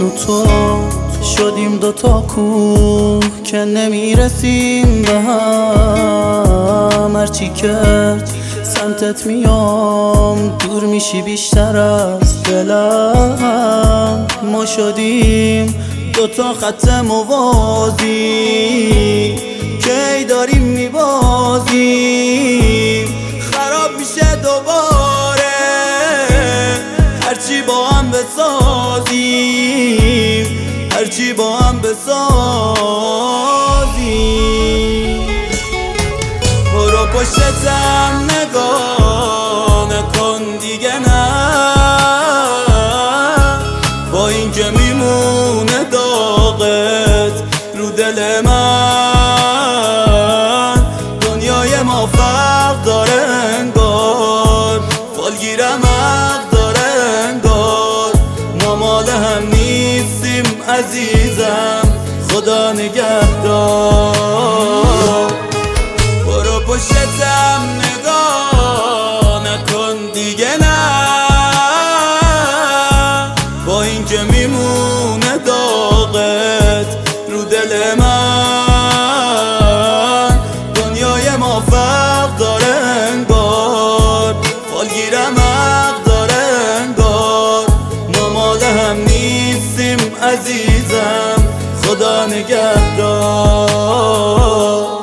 و تو شدیم دوتا کوه که نمیرسیم به هم. هرچی که سمتت میام دور میشی بیشتر از دلم. ما شدیم دوتا خط موازی که ای داریم میبازیم. خراب میشه دوباره هرچی با هم بسازیم، هرچی با هم بسازیم. برو پشتم نگاه نکن دیگه، نه با این که میمونه داغت رو دل من. دنیای ما فرق داره انگار، فالگیرم حق داره انگار. ما مال هم نیستیم عزیزم، خدا نگهدار. برو پشتم نگاه نکن دیگه، نه با این که میمونه داغت رو دل من. دنیای ما فرق داره انگار، فالگیرم حق داره انگار. ما مال هم نیستیم عزیزم، خدا نگهدار.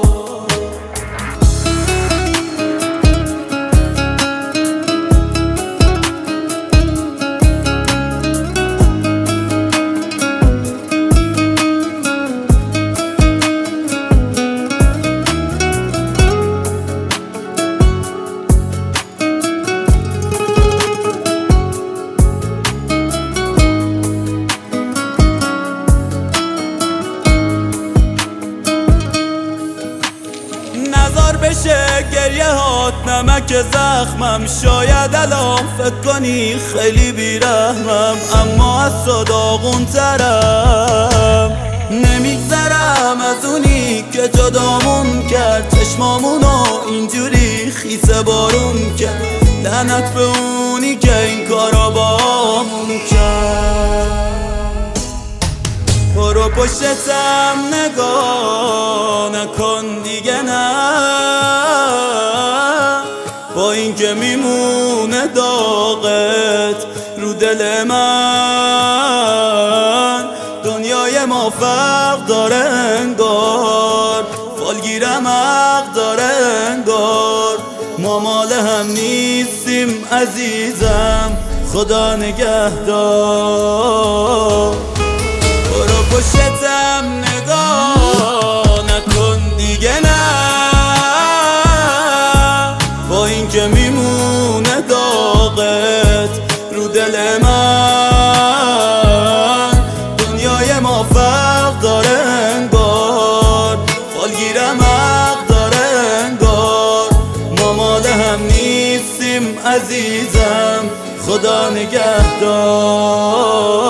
نظر بشه گریه هات نمک زخمم. شاید الان فکر کنی خیلی بیرحمم، اما از تو داغون ترم. نمیگذرم از اونی که جدامون کرد، چشمامونو اینجوری خیسه بارون کرد. لعنت به اونی که این کارا بامون کرد. برو پشتم نگاه نکن دیگه، نه با این که میمونه داغت رو دل من. دنیای ما فرق داره انگار، فالگیرم حق داره انگار. ما مال هم نیستیم عزیزم، خدا نگهدار. برو پشتم نگاه نکن دیگه، نه با این که میمونه داغت رو دل من. دنیای ما فرق داره انگار، فالگیرم حق داره انگار. ما مال هم نیستیم عزیزم، خدا نگهدار.